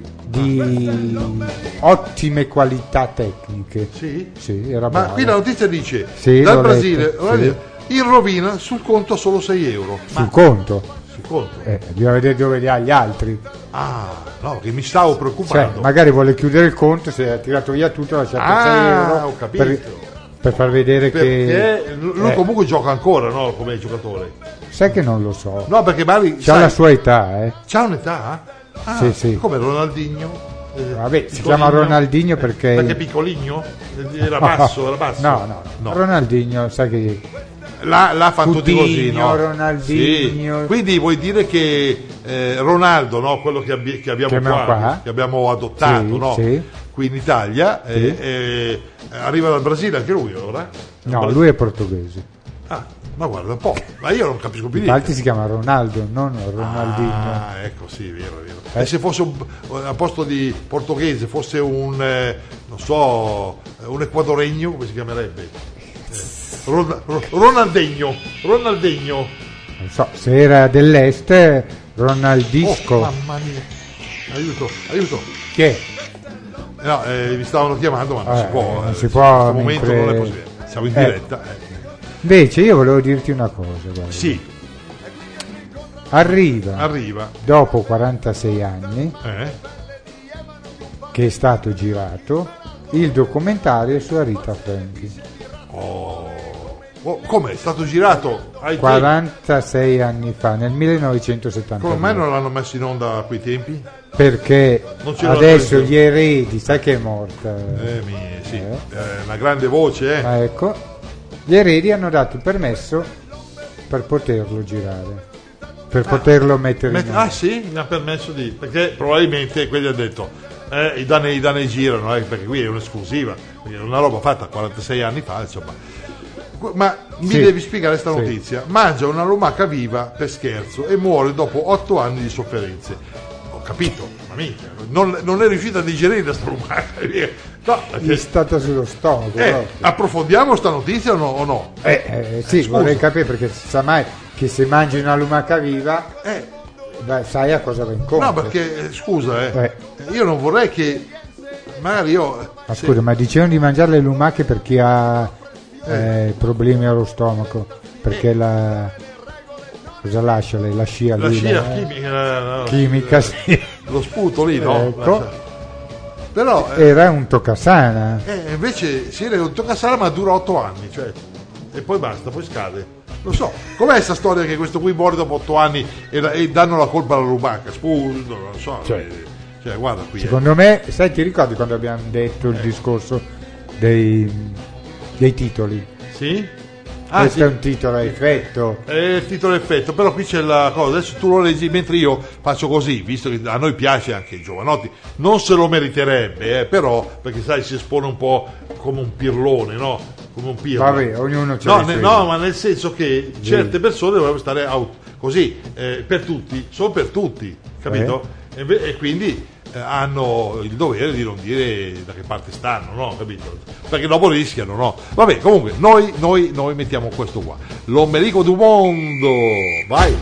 di ottime qualità tecniche. Sì? Sì, era Ma bravo. qui la notizia dice, Sì, dal l'ho Brasile, letto, Ronaldinho, in rovina sul conto solo sei euro. sul Ma conto. sul conto? Eh, bisogna vedere dove li ha gli altri. Ah, no, che mi stavo Cioè, preoccupando. magari vuole chiudere il conto, se ha tirato via tutto, ha lasciato Ah, sei euro ho capito. per, per far vedere Perché che lui eh, comunque gioca ancora, no? Come giocatore. sai che non lo so. No, perché magari C'ha sai, la sua età, eh. c'ha un'età? Ah, Sì, sì. come Ronaldinho? Eh, Vabbè, si piccoligno? chiama Ronaldinho perché Perché piccoligno? Era basso, era basso. No, no, No. Ronaldinho, sai che L'ha, l'ha fatto tutti così, Coutinho, no? Ronaldinho. Sì. Quindi vuoi dire che eh, Ronaldo, no? Quello che, abbi- che abbiamo Che abbiamo qua, qua. che abbiamo adottato, Sì, no? sì. Qui in Italia, eh, Sì. eh, arriva dal Brasile anche lui, ora? no, lui è portoghese. Ah, ma guarda un po', ma io non capisco più niente. Infatti si chiama Ronaldo, non Ronaldinho. Ah, ecco, sì, vero, vero. Eh. E se fosse un, a posto di portoghese, fosse un, eh, non so, un equadoregno, come si chiamerebbe? Eh, Ron- Ron- Ronaldinho, Ronaldinho. Non so, se era dell'est, Ronaldisco. Oh, mamma mia. Aiuto, aiuto. Che è? No, eh, mi stavano chiamando, ma non Eh, si può. non eh, si può In questo momento mentre- non è possibile. Siamo in Eh. diretta. eh. Invece io volevo dirti una cosa, guarda. Sì, Arriva arriva. dopo quarantasei anni Eh? che è stato girato il documentario su Rita Franchi. Oh. Oh, come? È stato girato ai tempi? quarantasei anni fa, nel millenovecentosettantadue. Come mai non l'hanno messo in onda a quei tempi? Perché Non ce l'ho adesso detto. gli eredi, sai che è morta? Eh, mi, sì, Eh. eh, una grande voce, eh. Ma ecco, gli eredi hanno dato il permesso per poterlo girare, per poterlo mettere Met- in ah onda. sì, mi ha permesso di... perché probabilmente quelli hanno detto eh, i danni, i danni girano, eh, perché qui è un'esclusiva, perché è una roba fatta quarantasei anni fa, insomma. Ma mi Sì. devi spiegare questa Sì. notizia. Mangia una lumaca viva per scherzo e muore dopo otto anni di sofferenze. Ho capito, ma mica, non, non è riuscita a digerire questa lumaca. No, Gli è perché, stata sullo stomaco. eh, proprio. approfondiamo sta notizia o no? O no? Eh, eh, sì, scusa. vorrei capire perché si sa mai che se mangi una lumaca viva, Eh, beh, sai a cosa va incontro. no, perché eh, scusa, eh, Eh. io non vorrei che magari io. Ma se- scusa, ma dicevano di mangiare le lumache per chi ha eh, problemi allo stomaco, perché la cosa lascia lei? La scia la lì, scia la- chimica, la- la- chimica, sì. lo sputo lì, no? Ecco. Però eh, Era un toccasana. eh, invece si è tocca sala ma dura otto anni, cioè, e poi basta, poi scade. Non so, com'è questa storia che questo qui muore dopo otto anni e, la- e danno la colpa alla lumaca? Sputo, non so. Cioè. eh, cioè, guarda qui. eh. Secondo me, sai, ti ricordi quando abbiamo detto il discorso dei, dei titoli? Sì? Ah, Questo sì. è un titolo a effetto. È il titolo effetto, però qui c'è la cosa, adesso tu lo leggi mentre io faccio così, visto che a noi piace anche i giovanotti, non se lo meriterebbe, eh, però, perché sai si espone un po' come un pirlone, no? Come un pirlo. Vabbè, ognuno c'ha no, le ne- sue no, idee. ma nel senso che certe persone dovrebbero stare out- così, eh, per tutti, solo per tutti, capito? E, ve- e quindi eh, hanno il dovere di non dire da che parte stanno, no? Capito? Perché dopo rischiano, no? Vabbè, comunque, noi, noi, noi mettiamo questo qua. L'ombelico du mondo, vai!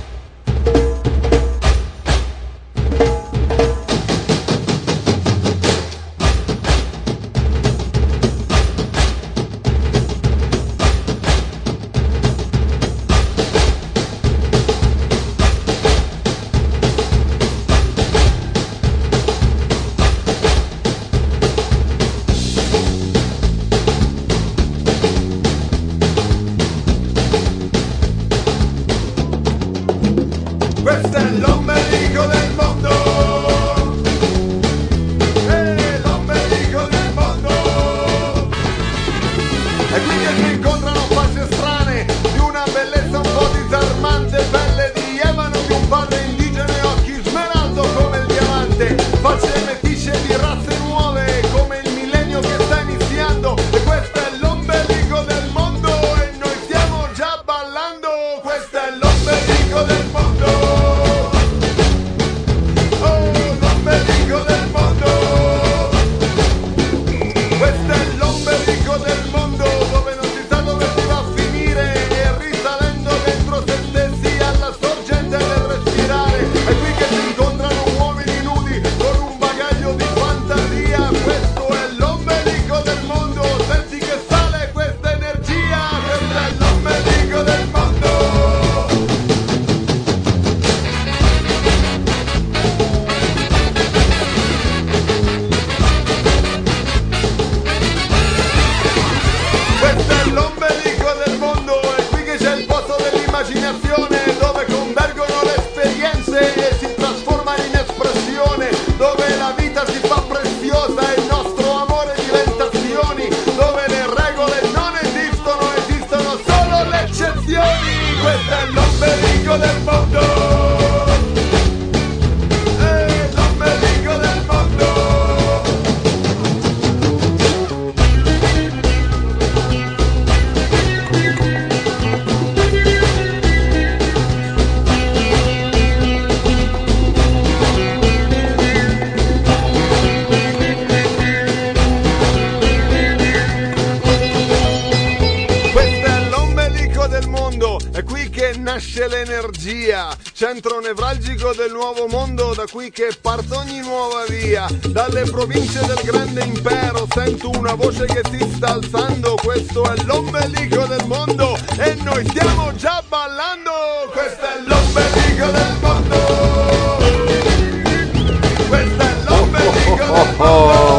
Questo è l'ombelico del mondo, è l'ombelico del mondo. E qui che si incontrano facce strane, di una bellezza un po' disarmante, pelle di ebano di un padre indigeno e occhi smeraldo come il diamante, facce meticce di razze nuove come il millennio che sta iniziando. E questo è l'ombelico del mondo e noi stiamo già ballando. Questo è l'ombelico del mondo. Dove convergono le esperienze e si trasforma in espressione, dove la vita si fa preziosa e il nostro amore diventa azioni, dove le regole non esistono, esistono solo le eccezioni. Questo è l'ombelico del mondo, è l'ombelico del mondo. È qui che nasce l'energia, centro nevralgico del nuovo mondo, da qui che parte ogni nuova via. Dalle province del grande impero sento una voce che si sta alzando. Questo è l'ombelico del mondo e noi stiamo già ballando. Questo è l'ombelico del mondo, questo è l'ombelico del mondo.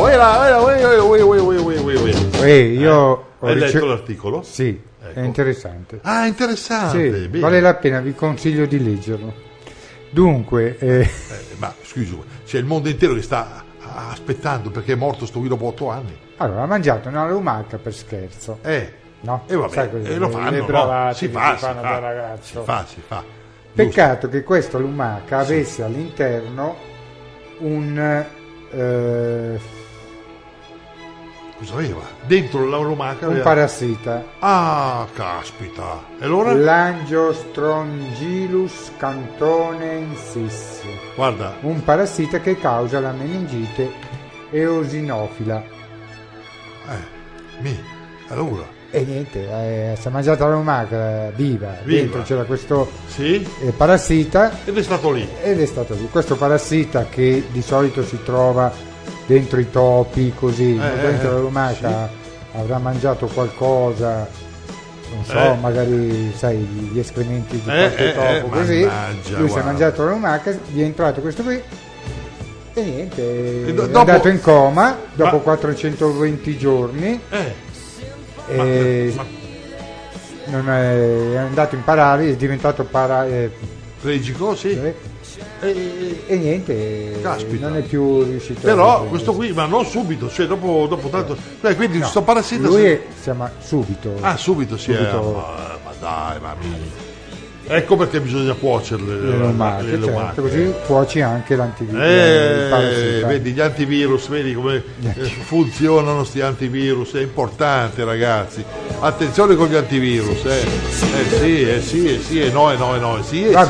Eh, io ho Hai rice- letto l'articolo? Sì, Ecco. è interessante. Ah, interessante. Sì, bene. vale la pena, vi consiglio di leggerlo. Dunque, eh, Eh, ma scusi, c'è il mondo intero che sta aspettando perché è morto sto qui dopo otto anni. allora ha mangiato una lumaca per scherzo. Eh, No? e vabbè, Sai così, e lo le- fanno, le no? bravate Si che fa, si si fanno fa, da ragazzo. si fa, si fa. Peccato che questa lumaca avesse all'interno un eh, Cosa aveva? Dentro la lumaca un aveva... parassita, Ah, caspita. E allora? l'Angiostrongyllus cantonensis, Guarda, un parassita che causa la meningite eosinofila. eh, mi, allora, E niente, eh, si è mangiata la lumaca viva, Viva. dentro c'era questo sì? eh, parassita Ed è stato lì. ed è stato lì. Questo parassita che di solito si trova dentro i topi, così, Eh, dentro eh, la lumaca avrà mangiato qualcosa, non so, Eh. magari sai gli escrementi di Eh, qualche eh, topo, eh, così. mannaggia, Lui si è guarda. mangiato la lumaca, gli è entrato questo qui e niente, E do- è dopo- andato in coma dopo Ma- quattrocentoventi giorni. Eh, E ma- non è, è andato in paralisi, è diventato para, eh, plegico, sì. eh, E- e niente, Caspita. non è più riuscito a Però riprendersi. questo qui, ma non subito, cioè dopo, dopo tanto... Beh, quindi No, sto parassita... lui si- è, siamo subito Ah, subito si è... subito Ma, ma dai, ma mi... Ecco perché bisogna cuocerle le lumache, le certo, lumache. così cuoci anche l'antivirus, il Eh, parassita. vedi gli antivirus, vedi come eh, funzionano sti antivirus, è importante ragazzi, attenzione con gli antivirus, eh, eh sì, eh sì, eh sì, e no, e no, e no, eh sì, e Vabbè, sì.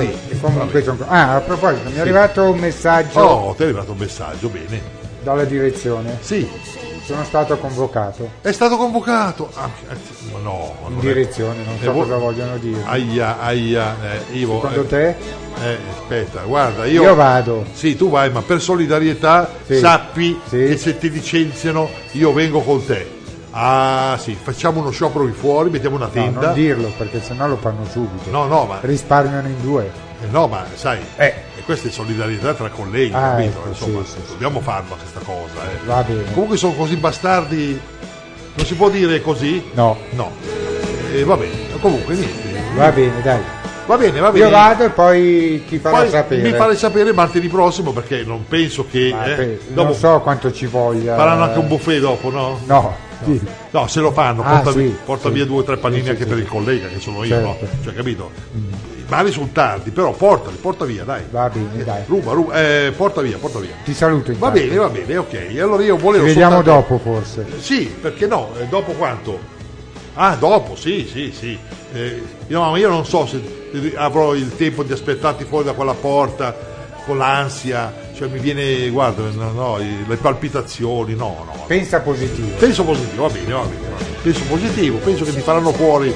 Comunque, sono- ah, a proposito, mi è arrivato un messaggio Oh, ti è arrivato un messaggio, bene. dalla direzione. Sì, Sono stato convocato è stato convocato. Ah, ma no, ma in non è- direzione, non Eh, so vo- cosa vogliono dire. Aia, aia, eh, Ivo. Secondo eh, te? eh, aspetta, guarda, io... Io vado. Sì, tu vai, ma per solidarietà Sì. sappi Sì. che se ti licenziano io vengo con te. Ah, sì, facciamo uno sciopero qui fuori, mettiamo una No, tenda. non dirlo perché sennò lo fanno subito. No, no, ma, Risparmiano in due. eh, no, ma sai, Eh. e questa è solidarietà tra colleghi, Ah, capito? ecco, Insomma, sì, sì, dobbiamo farla questa cosa. Eh. Va bene. Comunque sono così bastardi, non si può dire così? No, No. E va bene, comunque niente. va bene, dai. Va bene, va bene. Io vado e poi ti farò Poi sapere. mi farei sapere martedì prossimo perché non penso che Ma eh, pe- dopo non so quanto ci voglia. faranno anche un buffet dopo, no? No, sì. No, se lo fanno, Ah, porta, sì, porta sì. via due o tre panini Sì, sì, anche sì, per sì. il collega che sono io, Certo. no? Cioè, capito? I mali sono tardi, però portali, porta via, dai. Va bene, dai. Ruba, ruba, eh, porta via, porta via. Ti saluto Va intanto. bene, va bene, ok. Allora io Ci volevo vediamo soltanto- dopo forse. Sì, perché no? Eh, dopo quanto? Ah, dopo, sì, sì, sì. Eh, io, ma io non so se avrò il tempo di aspettarti fuori da quella porta con l'ansia, cioè mi viene, guarda, no, no, le palpitazioni, no, no. Pensa positivo. Penso positivo, va bene, va bene, va bene. Penso positivo, penso che mi faranno fuori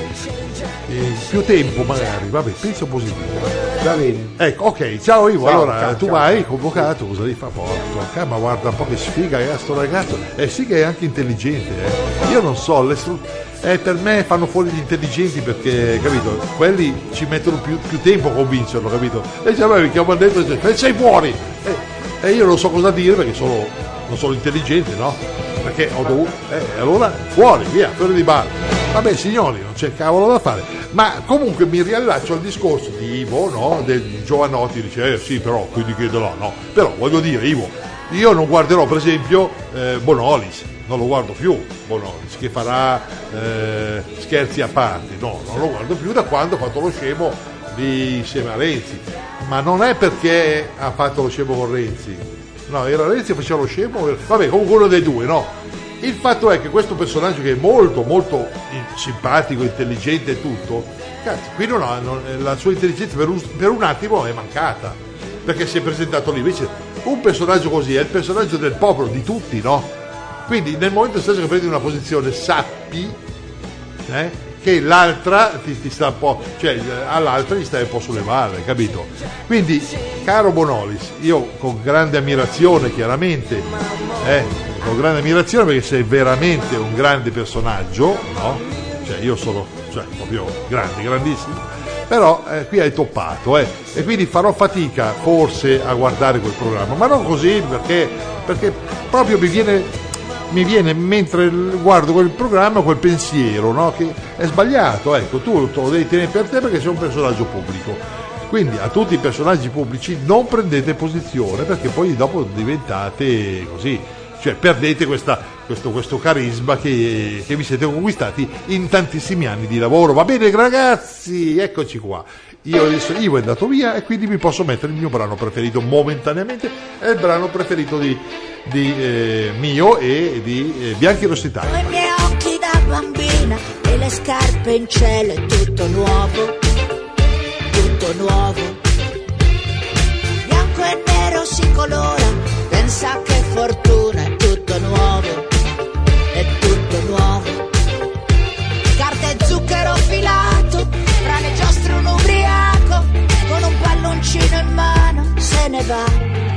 eh, più tempo magari, vabbè, penso positivo. Va bene. Ecco, ok, ciao Ivo, Ciao, allora ciao, tu ciao. vai convocato, cosa devi fare? Porca, ma guarda un po' che sfiga che ha sto ragazzo, eh sì che è anche intelligente, eh. Io non so, le stru- eh, per me fanno fuori gli intelligenti perché, capito, quelli ci mettono più, più tempo a convincerlo, capito? E dice, vabbè, mi chiamo dentro e dice, sei fuori! E, e io non so cosa dire perché sono, non sono intelligente, no? Perché ho dovuto, eh, allora fuori, via, fuori di bar. Vabbè signori, non c'è cavolo da fare. Ma comunque mi riallaccio al discorso di Ivo, no? Del Giovanotti, dice, eh sì, però, quindi chiederò, no? Però voglio dire, Ivo, io non guarderò per esempio eh, Bonolis, non lo guardo più, Bonolis, che farà eh, scherzi a parte, no, non lo guardo più da quando ha fatto lo scemo di insieme a Renzi. Ma non è perché ha fatto lo scemo con Renzi, no, era Renzi che faceva lo scemo, vabbè, comunque uno dei due, no? Il fatto è che questo personaggio che è molto molto in- simpatico, intelligente e tutto, cazzo, qui non ha, non- la sua intelligenza per un, per un attimo è mancata, perché si è presentato lì, invece un personaggio così è il personaggio del popolo, di tutti, no? Quindi nel momento stesso che prendi una posizione sappi eh, che l'altra ti, ti sta un po', cioè all'altra gli stai un po' sulle balle, capito? Quindi, caro Bonolis, io con grande ammirazione chiaramente, eh, con grande ammirazione perché sei veramente un grande personaggio, no? Cioè io sono, cioè, proprio grande, grandissimo, però eh, qui hai toppato, eh, e quindi farò fatica forse a guardare quel programma, ma non così perché, perché proprio mi viene, mi viene mentre guardo quel programma quel pensiero, no? Che è sbagliato, ecco, tu lo devi tenere per te perché sei un personaggio pubblico. Quindi a tutti i personaggi pubblici non prendete posizione perché poi dopo diventate così, cioè perdete questa, questo, questo carisma che, che vi siete conquistati in tantissimi anni di lavoro. Va bene ragazzi, eccoci qua. Io adesso Ivo è andato via e quindi mi posso mettere il mio brano preferito momentaneamente, è il brano preferito di, di eh, mio e di eh, Bianchi Rossitani. Con i miei occhi da bambina e le scarpe in cielo è tutto nuovo, tutto nuovo. Bianco e nero si colora, pensa che fortuna, è tutto nuovo, è tutto nuovo. Carta e zucchero filato, frane giostre un ubriaco, con un palloncino in mano se ne va.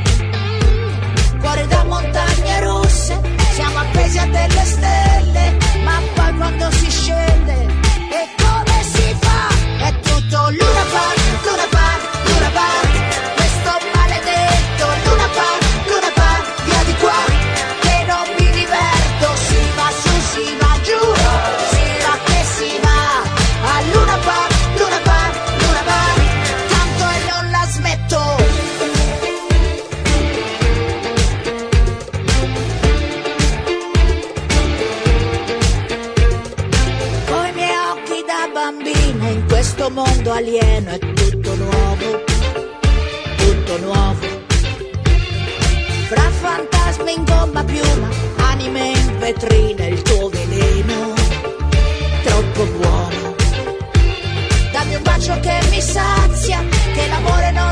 Cuore da montagne russe, siamo appesi a delle stelle, ma poi quando si scende, e come si fa? È tutto Luna Park, Luna Park, Luna Park, questo maledetto Luna Park, Luna Park, via di qua, che non mi diverto, si va su, si va giù, si va che si va, a Luna Park, Luna Park, Luna Park, tanto e non la smetto. Coi miei occhi da bambina in questo mondo alieno è tutto nuovo, tutto nuovo. Fra fantasmi in gomma piuma, anime in vetrina, il tuo veleno troppo buono. Dammi un bacio che mi sazia, che l'amore non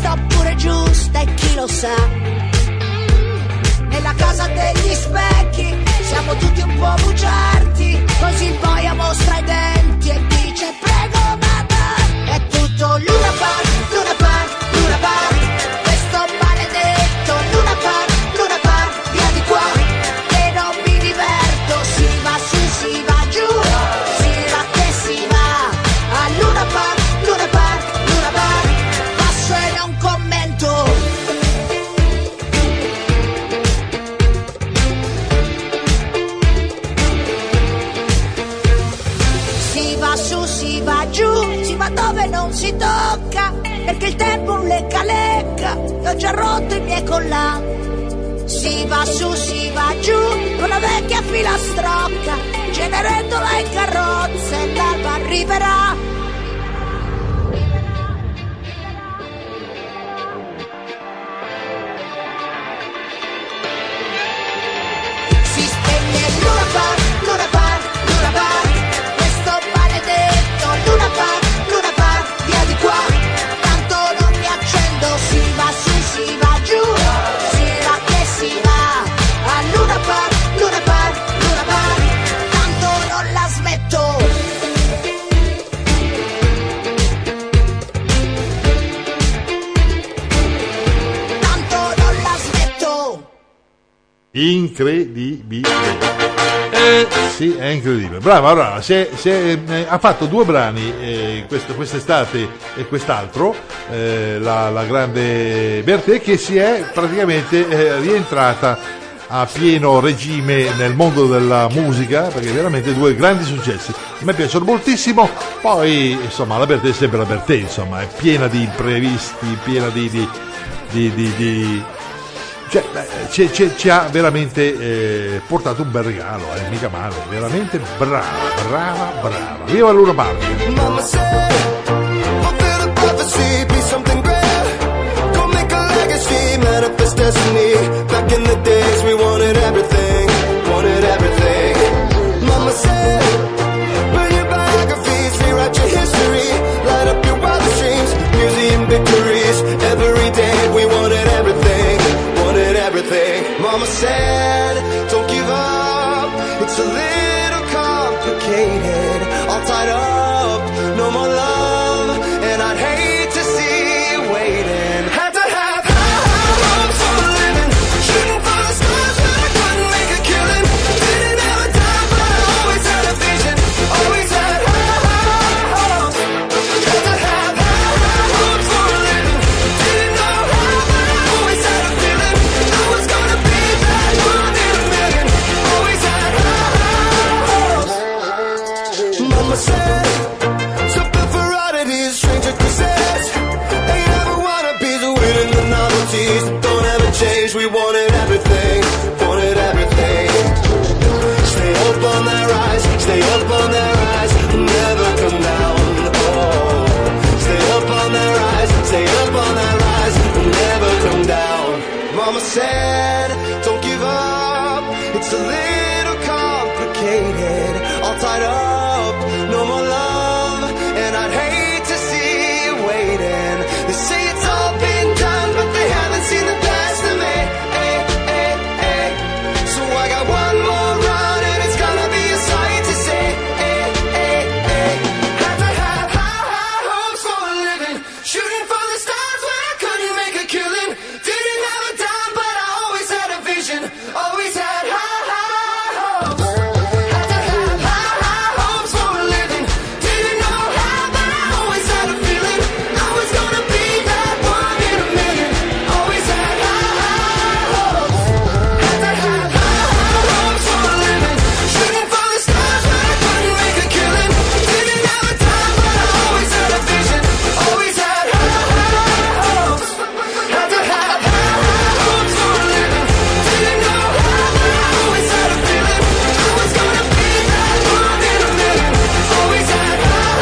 sto pure giusta e chi lo sa. Nella casa degli specchi siamo tutti un po' bugiardi, così il boia mostra i denti e dice prego madame. È tutto Luna Park, Luna Park, Luna Park, questo maledetto Luna Park, Luna Park, via di qua, che non mi diverto. Si va su, si va giù, si va che si va. A Luna Park, Luna Park, Luna Park, passo e non commento. Si va su, si va giù, si va dove non si tocca, perché il tempo un lecca lecca, e ho già rotto i miei collan. Si va su, si va giù, con la vecchia filastrocca, Cenerentola in carrozza e l'alba arriverà. Si spegne Luna Park, Luna Park, Luna Park, questo maledetto Luna Park, Luna Park, via di qua, tanto non mi accendo. Si va su, si va giù, si va che si va. A Luna Park, Luna Park, Luna Park, tanto non la smetto. Tanto non la smetto. Incredibile. Eh, sì, è incredibile. Brava, brava. Se, se, eh, ha fatto due brani eh, quest- quest'estate e quest'altro, eh, la, la grande Bertè, che si è praticamente eh, rientrata a pieno regime nel mondo della musica, perché veramente due grandi successi. A me piacciono moltissimo. Poi, insomma, la Bertè è sempre la Bertè, insomma, è piena di imprevisti, piena di... di, di, di, di cioè, eh, ci, ci, ci ha veramente eh, portato un bel regalo, eh, mica male, veramente brava, brava, brava. Viva Luna Park! Mama said, fulfill the prophecy, be something great. Go make a legacy, manifest destiny. Back in the days we wanted everything, wanted everything. Mama said, burn your biographies, rewrite your history. Light up your wildest dreams, museum victories. Every day we wanted everything, wanted everything. Mama said, don't give up, it's a little complicated. All tied up, no more love, and I'd hate to see you waiting. Had to have high, high hopes for a living, shooting for the stars, but I couldn't make a killing. Didn't have a dime, but I always had a vision, always had high, high hopes. Had to have high, high hopes for a living, didn't know how, but I always had a feeling I was gonna be that one in a million. Always had high, high hopes. Mama said, something for oddities, stranger crusades. Ain't ever wannabes, waiting the novelties that don't ever change. We wanted everything, wanted everything. Stay up on that rise, stay up on that rise, never come down. Oh, stay up on that rise, stay up on that rise, never come down. Mama said, don't give up, it's a little complicated. All tied up, no more love, and I'd hate to see you waiting. They say it's all been done, but they haven't seen the best of me. Eh, eh, eh. So I got one more run, and it's gonna be a sight to see. Eh, eh, eh. Had to have high, high hopes for a living, shooting for the stars when I couldn't make a killing. Didn't have a dime, but I always had a vision, always had high, high hopes. Had to have high, high hopes for a living, didn't know how, but I always had a feeling I was gonna be that one in a million. Always had high, high hopes. Had to have high, high hopes for a living, shooting for the stars when I couldn't make a killing. Didn't have a dime, but I always had a vision, always had high, high hopes. Had to have high, high hopes for a living, didn't know how, but I always had a feeling I was gonna be that one in a million. Always had high,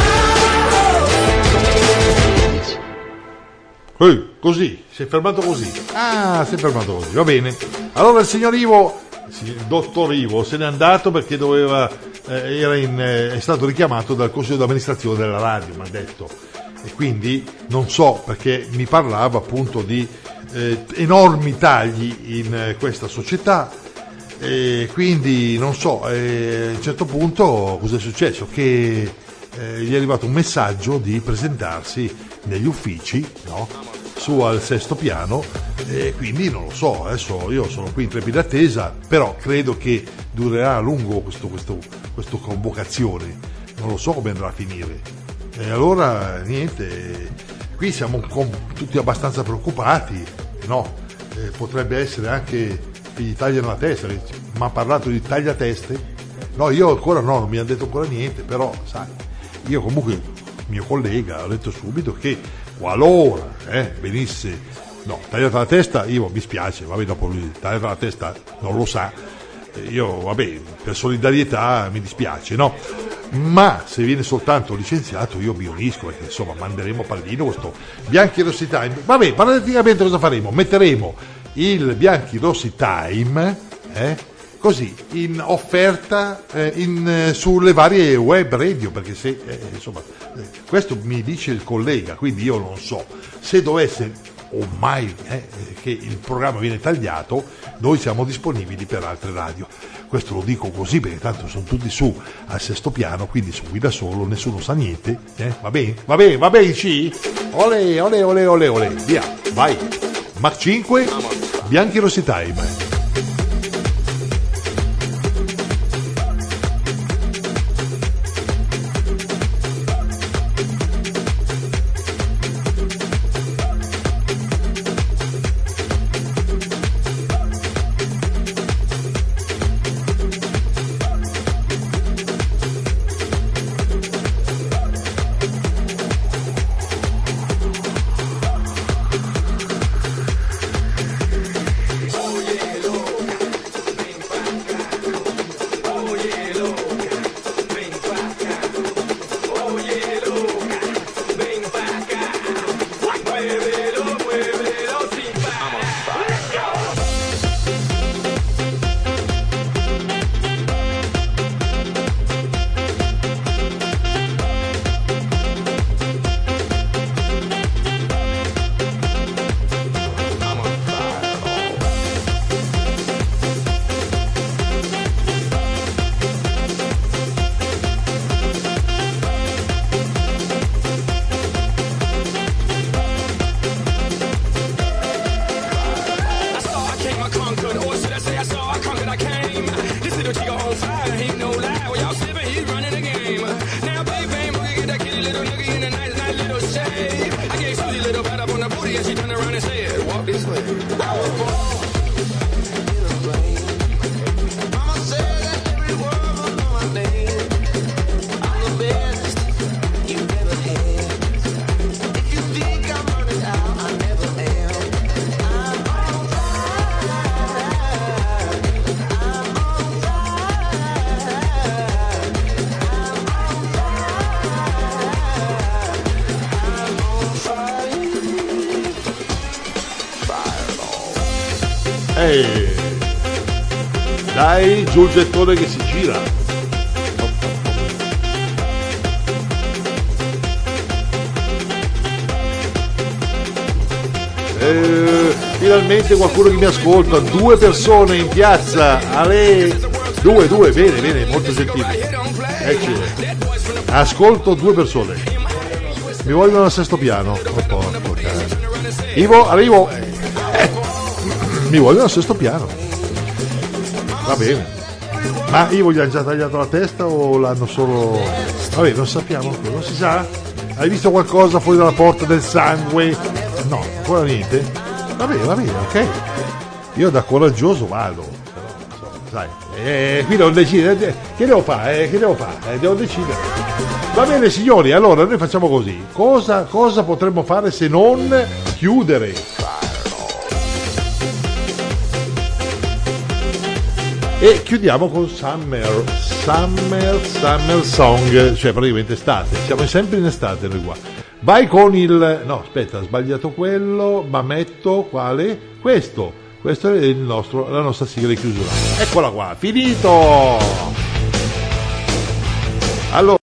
high hopes. Eh, così, si è fermato così. Ah, si è fermato così, va bene. Allora il signor Ivo, il dottor Ivo, se n'è andato perché doveva, eh, era in, eh, è stato richiamato dal consiglio d'amministrazione della radio, mi ha detto. e quindi non so, perché mi parlava appunto di eh, enormi tagli in eh, questa società, e quindi non so, eh, a un certo punto cosa è successo? Che eh, gli è arrivato un messaggio di presentarsi negli uffici, no? Su al sesto piano, e quindi non lo so, adesso io sono qui in trepida attesa, però credo che durerà a lungo questo, questo, questo convocazione, non lo so come andrà a finire. E allora niente, qui siamo con, tutti abbastanza preoccupati, no? Eh, potrebbe essere anche che gli tagliano la testa, mi ha parlato di tagliateste, no, io ancora no, non mi ha detto ancora niente, però sai, io comunque, mio collega, ho detto subito che qualora eh, venisse, no, tagliata la testa, io mi spiace, vabbè, dopo lui tagliata la testa non lo sa, io vabbè, per solidarietà mi dispiace, no? Ma se viene soltanto licenziato io mi unisco, perché insomma manderemo a pallino questo Bianchi Rossi Time. Vabbè, praticamente cosa faremo? Metteremo il Bianchi Rossi Time eh, così in offerta eh, in, eh, sulle varie web radio, perché se eh, insomma eh, questo mi dice il collega, quindi io non so se dovesse o mai eh, che il programma viene tagliato, noi siamo disponibili per altre radio. Questo lo dico così perché tanto sono tutti su al sesto piano, quindi su guida solo, nessuno sa niente, eh? Va bene? Va bene, va bene, sì? Ole, ole, ole, ole, ole, via, vai. Mach cinque, Bianchi Rossi Time. Eh, dai, giù il gettone che si gira. Eh, finalmente qualcuno che mi ascolta. Due persone in piazza. Ale, due, due, bene, bene, molto gentili. Ecco. Ascolto due persone. Mi vogliono al sesto piano. Oh, porco cazzo. Ivo, arrivo. Mi vogliono al sesto piano. Va bene. Ma Ivo gli ha già tagliato la testa o l'hanno solo... Vabbè, non sappiamo, non si sa. Hai visto qualcosa fuori dalla porta del sangue? No, ancora niente. Va bene, va bene, ok. Io da coraggioso vado. Però, sai, eh, qui devo decidere. Che devo fare? Eh, che devo fare? Eh, devo decidere. Va bene signori, allora noi facciamo così. Cosa, cosa potremmo fare se non chiudere? E chiudiamo con Summer, Summer, Summer Song, cioè praticamente estate, siamo sempre in estate noi qua. Vai con il, no aspetta, ho sbagliato quello, ma metto quale? Questo, questo è il nostro, la nostra sigla di chiusura. Eccola qua, finito! Allora.